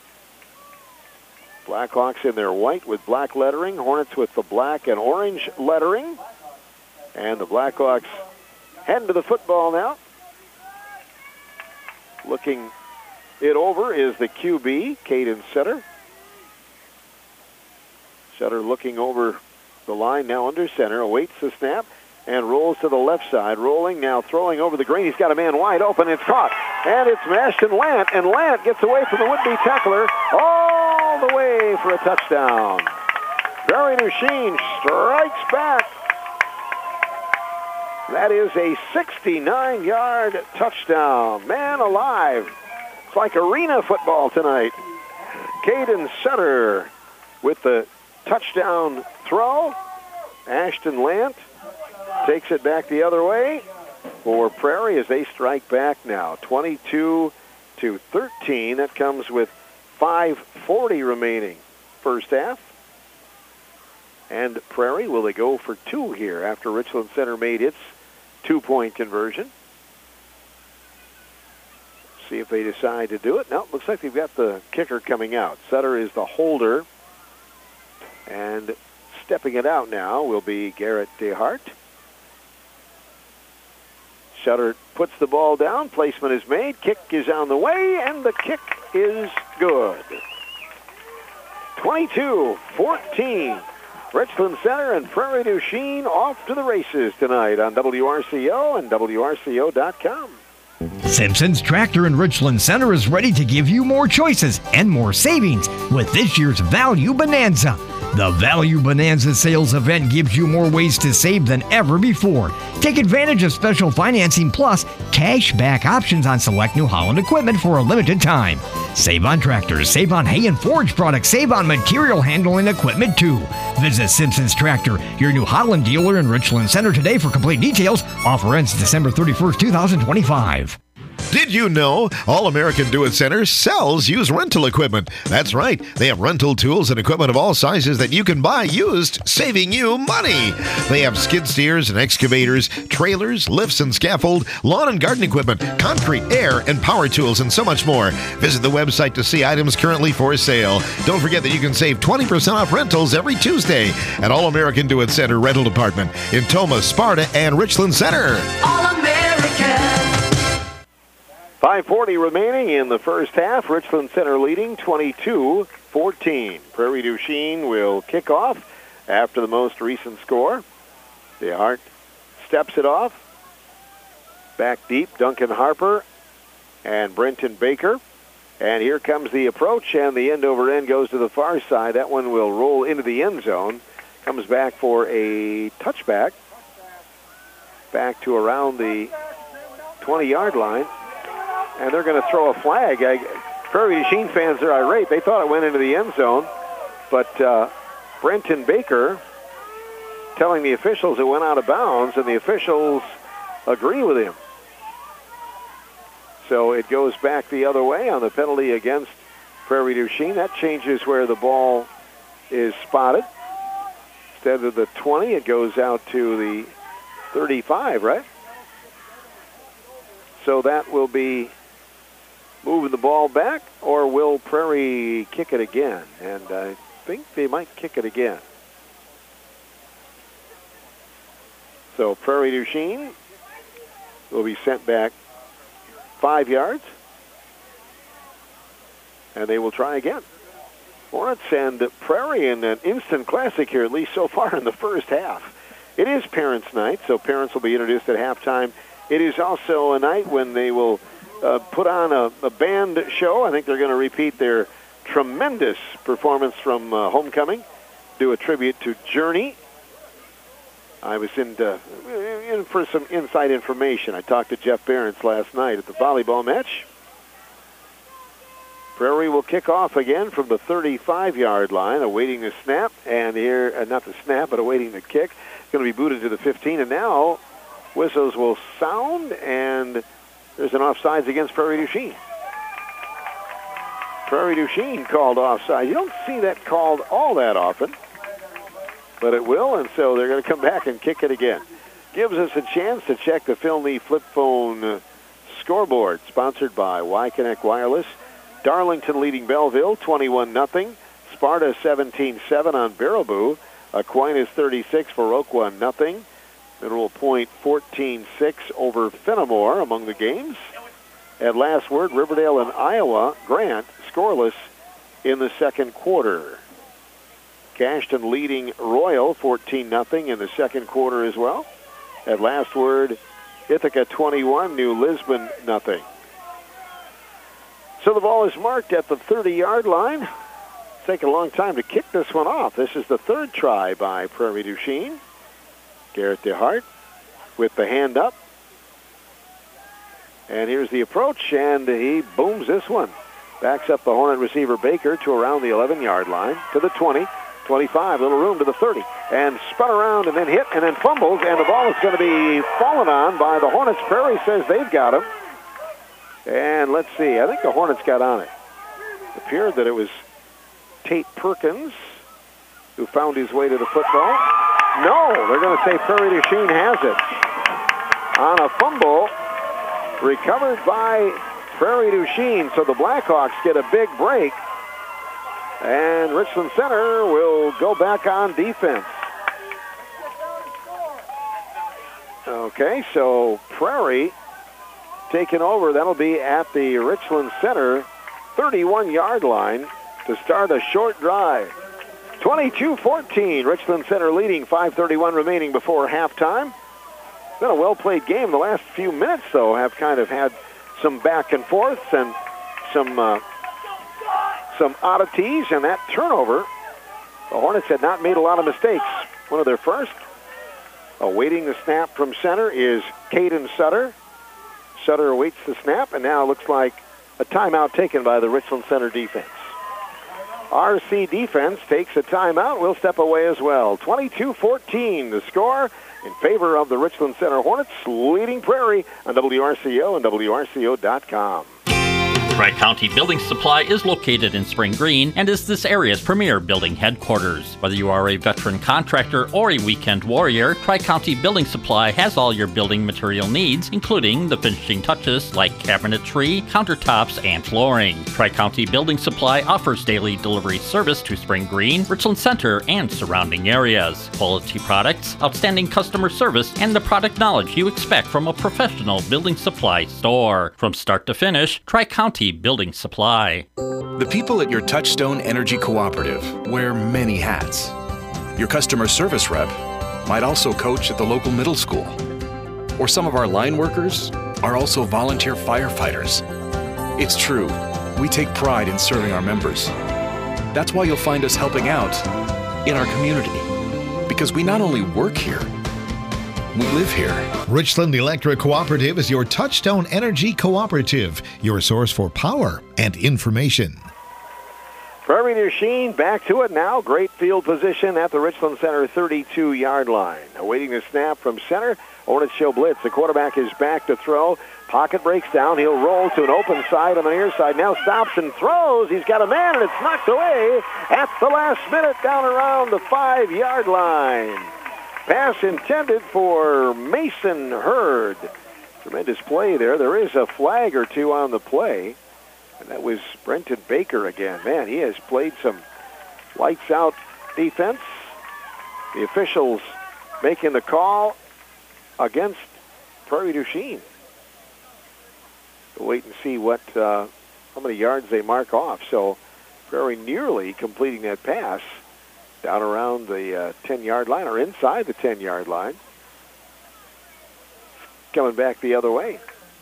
Blackhawks in their white with black lettering. Hornets with the black and orange lettering. And the Blackhawks heading to the football now. Looking it over is the Q B, Caden Sutter. Sutter looking over the line now under center, awaits the snap, and rolls to the left side. Rolling now, throwing over the green. He's got a man wide open. It's caught. And it's Ashton Lant. And Lant gets away from the would-be tackler all the way for a touchdown. Prairie du Chien strikes back. That is a sixty-nine-yard touchdown. Man alive. It's like arena football tonight. Caden Sutter with the touchdown throw. Ashton Lant takes it back the other way for Prairie as they strike back now. twenty-two to thirteen. That comes with five forty remaining first half. And Prairie, will they go for two here after Richland Center made its two-point conversion? See if they decide to do it. No, looks like they've got the kicker coming out. Sutter is the holder. And stepping it out now will be Garrett DeHart. Sutter puts the ball down. Placement is made. Kick is on the way, and the kick is good. twenty-two fourteen. Richland Center and Prairie du Chien off to the races tonight on W R C O and W R C O dot com. Simpson's Tractor in Richland Center is ready to give you more choices and more savings with this year's Value Bonanza. The Value Bonanza sales event gives you more ways to save than ever before. Take advantage of special financing plus cash back options on select New Holland equipment for a limited time. Save on tractors, save on hay and forage products, save on material handling equipment too. Visit Simpson's Tractor, your New Holland dealer in Richland Center today for complete details. Offer ends December thirty-first, twenty twenty-five. Did you know All American Do It Center sells used rental equipment? That's right. They have rental tools and equipment of all sizes that you can buy used, saving you money. They have skid steers and excavators, trailers, lifts and scaffold, lawn and garden equipment, concrete, air, and power tools, and so much more. Visit the website to see items currently for sale. Don't forget that you can save twenty percent off rentals every Tuesday at All American Do It Center Rental Department in Tomah, Sparta, and Richland Center. All American. five forty remaining in the first half. Richland Center leading twenty-two fourteen. Prairie du Chien will kick off after the most recent score. DeHart steps it off. Back deep, Duncan Harper and Brenton Baker. And here comes the approach, and the end over end goes to the far side. That one will roll into the end zone. Comes back for a touchback. Back to around the twenty-yard line. And they're going to throw a flag. I, Prairie du Chien fans are irate. They thought it went into the end zone. But uh, Brenton Baker telling the officials it went out of bounds, and the officials agree with him. So it goes back the other way on the penalty against Prairie du Chien. That changes where the ball is spotted. Instead of the twenty, it goes out to the thirty-five, right? So that will be moving the ball back, or will Prairie kick it again? And I think they might kick it again. So Prairie du Chien will be sent back five yards, and they will try again. Hornets and Prairie in an instant classic here, at least so far in the first half. It is Parents' Night, so parents will be introduced at halftime. It is also a night when they will uh, put on a, a band show. I think they're going to repeat their tremendous performance from uh, Homecoming, do a tribute to Journey. I was in, to, in for some inside information. I talked to Jeff Behrens last night at the volleyball match. Prairie will kick off again from the thirty-five-yard line, awaiting the snap, and here, uh, not the snap, but awaiting the kick. Going to be booted to the fifteen, and now whistles will sound, and there's an offsides against Prairie du Chien. Prairie du Chien called offside. You don't see that called all that often, but it will, and so they're going to come back and kick it again. Gives us a chance to check the Philney Flip Phone scoreboard, sponsored by Y-Connect Wireless. Darlington leading Belleville twenty-one nothing. Sparta seventeen seven on Baraboo. Aquinas thirty-six for Oakwa nothing. Mineral Point fourteen six over Fenimore among the games. At last word, Riverdale and Iowa, Grant, scoreless in the second quarter. Cashton leading Royal fourteen nothing in the second quarter as well. At last word, Ithaca twenty-one, New Lisbon nothing. So the ball is marked at the thirty-yard line. It's taken a long time to kick this one off. This is the third try by Prairie du Chien. Garrett DeHart with the hand up. And here's the approach, and he booms this one. Backs up the Hornet receiver Baker to around the eleven-yard line, to the twenty, twenty-five, little room to the thirty, and spun around and then hit and then fumbles, and the ball is going to be fallen on by the Hornets. Prairie says they've got him. And let's see, I think the Hornets got on it. It appeared that it was Tate Perkins who found his way to the football. No, they're going to say Prairie du Chien has it. On a fumble, recovered by Prairie du Chien, so the Blackhawks get a big break. And Richland Center will go back on defense. Okay, so Prairie taking over. That'll be at the Richland Center thirty-one-yard line to start a short drive. twenty-two fourteen, Richland Center leading, five thirty-one remaining before halftime. It's been a well-played game. The last few minutes, though, have kind of had some back and forths and some uh, some oddities, and that turnover, the Hornets had not made a lot of mistakes. One of their first. Awaiting the snap from center is Caden Sutter. Sutter awaits the snap, and now it looks like a timeout taken by the Richland Center defense. R C defense takes a timeout. We'll step away as well. twenty-two fourteen the score in favor of the Richland Center Hornets, leading Prairie on W R C O and W R C O dot com. Tri-County Building Supply is located in Spring Green and is this area's premier building headquarters. Whether you are a veteran contractor or a weekend warrior, Tri-County Building Supply has all your building material needs, including the finishing touches like cabinetry, countertops, and flooring. Tri-County Building Supply offers daily delivery service to Spring Green, Richland Center, and surrounding areas. Quality products, outstanding customer service, and the product knowledge you expect from a professional building supply store. From start to finish, Tri-County Building Supply. The people at your Touchstone Energy Cooperative wear many hats. Your customer service rep might also coach at the local middle school. Or some of our line workers are also volunteer firefighters. It's true, we take pride in serving our members. That's why you'll find us helping out in our community. Because we not only work here, we live here. Richland Electric Cooperative is your Touchstone Energy Cooperative, your source for power and information. Prairie du Chien back to it now. Great field position at the Richland Center thirty-two-yard line. Awaiting the snap from center. Hornets show blitz. The quarterback is back to throw. Pocket breaks down. He'll roll to an open side on the near side. Now stops and throws. He's got a man, and it's knocked away at the last minute down around the five-yard line. Pass intended for Mason Hurd. Tremendous play there. There is a flag or two on the play. And that was Brenton Baker again. Man, he has played some lights-out defense. The officials making the call against Prairie du Chien. We'll wait and see what uh, how many yards they mark off. So Prairie nearly completing that pass down around the uh, ten-yard line, or inside the ten-yard line. Coming back the other way.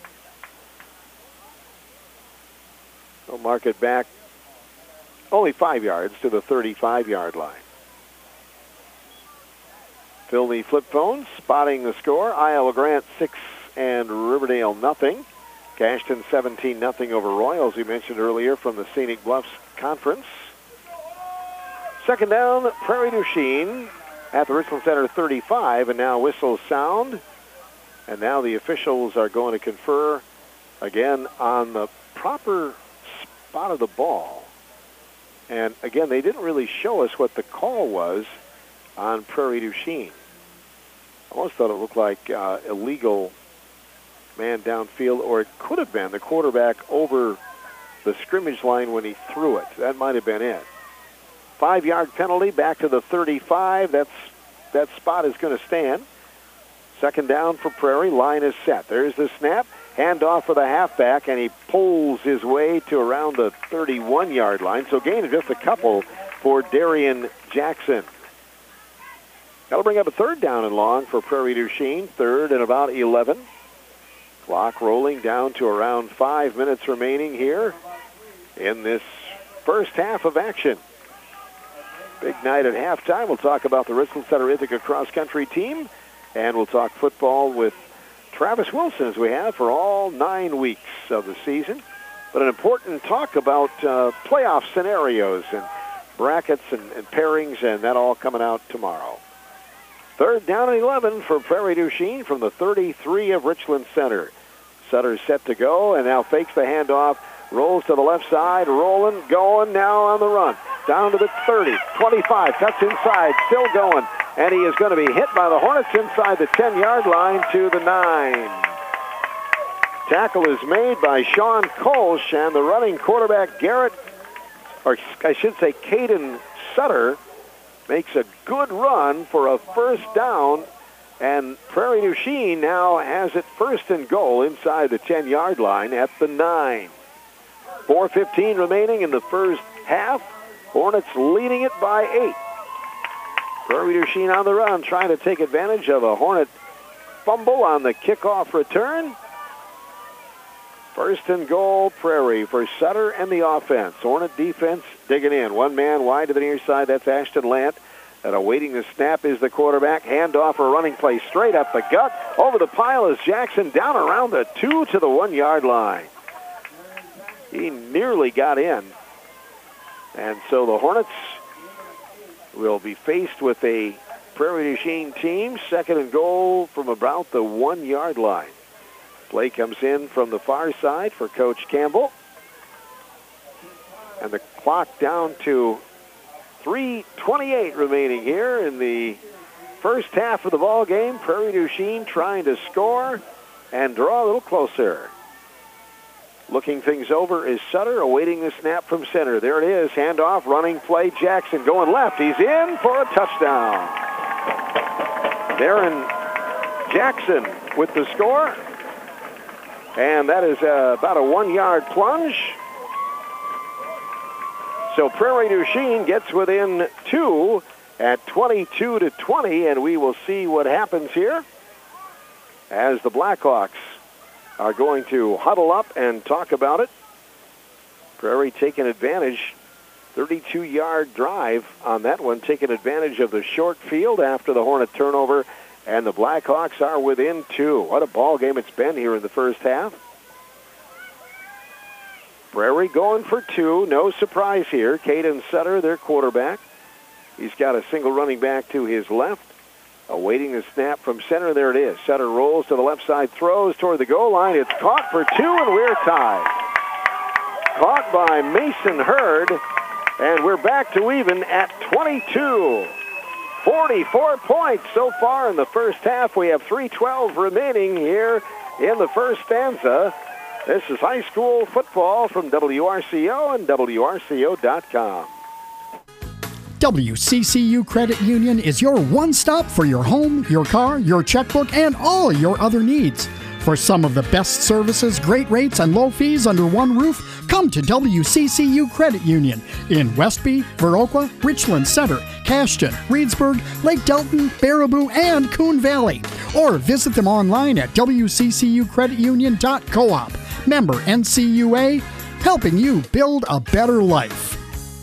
They'll mark it back only five yards to the thirty-five-yard line. Phil the flip phone, spotting the score. Iowa Grant six and Riverdale nothing. Cashton seventeen nothing over Royals, we mentioned earlier from the Scenic Bluffs Conference. Second down, Prairie du Chien at the Richland Center thirty-five, and now whistles sound. And now the officials are going to confer again on the proper spot of the ball. And again, they didn't really show us what the call was on Prairie du Chien. I almost thought it looked like uh, illegal man downfield, or it could have been the quarterback over the scrimmage line when he threw it. That might have been it. Five-yard penalty back to the thirty-five. That's, that spot is going to stand. Second down for Prairie. Line is set. There's the snap. Handoff for the halfback, and he pulls his way to around the thirty-one-yard line. So gain of just a couple for Darian Jackson. That'll bring up a third down and long for Prairie du Chien. Third and about eleven. Clock rolling down to around five minutes remaining here in this first half of action. Big night at halftime. We'll talk about the Richland Center Ithaca cross-country team And we'll talk football with Travis Wilson, as we have for all nine weeks of the season. But an important talk about uh, playoff scenarios and brackets and, and pairings, and that all coming out tomorrow. Third down and eleven for Prairie du Chien from the thirty-three of Richland Center. Sutter set to go, and now fakes the handoff, rolls to the left side, rolling, going, now on the run. Down to the thirty, twenty-five, cuts inside, still going. And he is going to be hit by the Hornets inside the ten-yard line to the nine. Tackle is made by Sean Kolsch, and the running quarterback, Garrett, or I should say Caden Sutter, makes a good run for a first down, and Prairie du Chien now has it first and goal inside the ten-yard line at the nine. four fifteen remaining in the first half. Hornets leading it by eight. Prairie du Chien on the run, trying to take advantage of a Hornet fumble on the kickoff return. First and goal, Prairie for Sutter and the offense. Hornet defense digging in. One man wide to the near side. That's Ashton Lant. And awaiting the snap is the quarterback. Handoff for a running play straight up the gut. Over the pile is Jackson, down around the two to the one-yard line. He nearly got in. And so the Hornets will be faced with a Prairie du Chien team. Second and goal from about the one-yard line. Play comes in from the far side for Coach Campbell. And the clock down to three twenty-eight remaining here in the first half of the ball game. Prairie du Chien trying to score and draw a little closer. Looking things over is Sutter, awaiting the snap from center. There it is, handoff, running play, Jackson going left. He's in for a touchdown. Darren Jackson with the score. And that is uh, about a one-yard plunge. So Prairie du Chien gets within two at twenty-two to twenty, and we will see what happens here as the Blackhawks are going to huddle up and talk about it. Prairie taking advantage, thirty-two-yard drive on that one, taking advantage of the short field after the Hornet turnover, and the Blackhawks are within two. What a ball game it's been here in the first half. Prairie going for two. No surprise here. Caden Sutter, their quarterback. He's got a single running back to his left. Awaiting the snap from center. There it is. Sutter rolls to the left side, throws toward the goal line. It's caught for two, and we're tied. Caught by Mason Hurd, and we're back to even at twenty-two. forty-four points so far in the first half. We have three twelve remaining here in the first stanza. This is high school football from W R C O and W R C O dot com. W C C U Credit Union is your one-stop for your home, your car, your checkbook, and all your other needs. For some of the best services, great rates, and low fees under one roof, come to W C C U Credit Union in Westby, Viroqua, Richland Center, Cashton, Reedsburg, Lake Delton, Baraboo, and Coon Valley. Or visit them online at W C C U credit union dot coop. Member N C U A, helping you build a better life.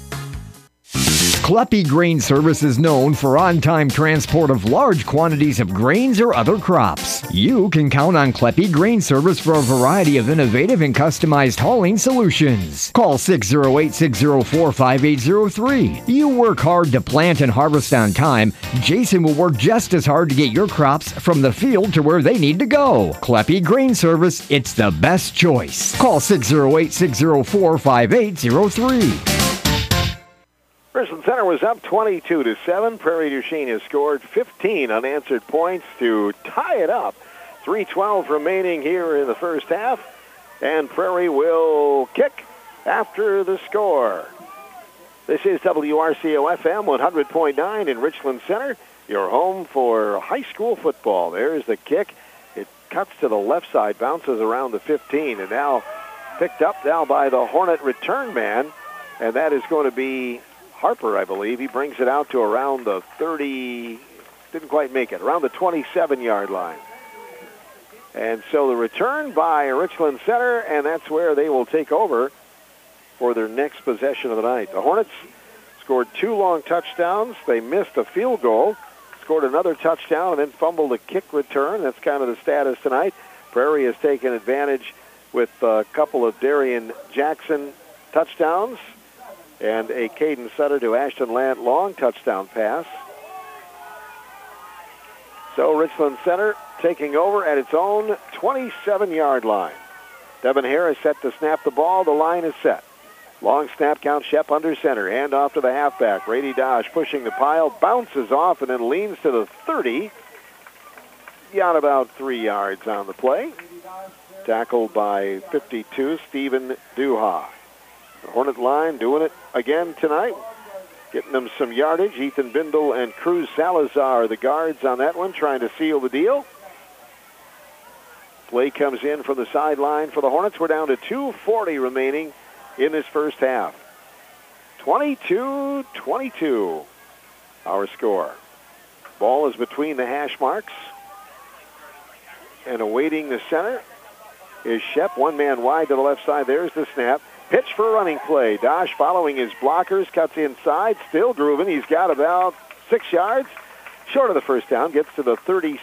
Kleppe Grain Service is known for on-time transport of large quantities of grains or other crops. You can count on Kleppe Grain Service for a variety of innovative and customized hauling solutions. Call six oh eight, six oh four, five eight oh three. You work hard to plant and harvest on time. Jason will work just as hard to get your crops from the field to where they need to go. Kleppe Grain Service, it's the best choice. Call six oh eight, six oh four, five eight oh three. Richland Center was up twenty-two to seven. Prairie du Chien has scored fifteen unanswered points to tie it up. three twelve remaining here in the first half. And Prairie will kick after the score. This is W R C O F M one hundred point nine in Richland Center, your home for high school football. There's the kick. It cuts to the left side, bounces around the fifteen, and now picked up now by the Hornet return man. And that is going to be Harper, I believe. He brings it out to around the thirty, didn't quite make it, around the twenty-seven-yard line. And so the return by Richland Center, and that's where they will take over for their next possession of the night. The Hornets scored two long touchdowns. They missed a field goal, scored another touchdown and then fumbled a kick return. That's kind of the status tonight. Prairie has taken advantage with a couple of Darian Jackson touchdowns and a Caden Sutter to Ashton Lant long touchdown pass. So Richland Center taking over at its own twenty-seven-yard line. Devin Harris set to snap the ball. The line is set. Long snap count, Shep under center. Hand off to the halfback. Brady Dodge pushing the pile, bounces off, and then leans to the thirty. Got about three yards on the play. Tackled by fifty-two, Stephen Duha. The Hornet line doing it again tonight. Getting them some yardage. Ethan Bindle and Cruz Salazar, the guards on that one, trying to seal the deal. Play comes in from the sideline for the Hornets. We're down to two forty remaining in this first half. twenty-two twenty-two, our score. Ball is between the hash marks. And awaiting the center is Shep. One man wide to the left side. There's the snap. Pitch for a running play. Dosh following his blockers, cuts inside. Still grooving. He's got about six yards. Short of the first down. Gets to the thirty-six.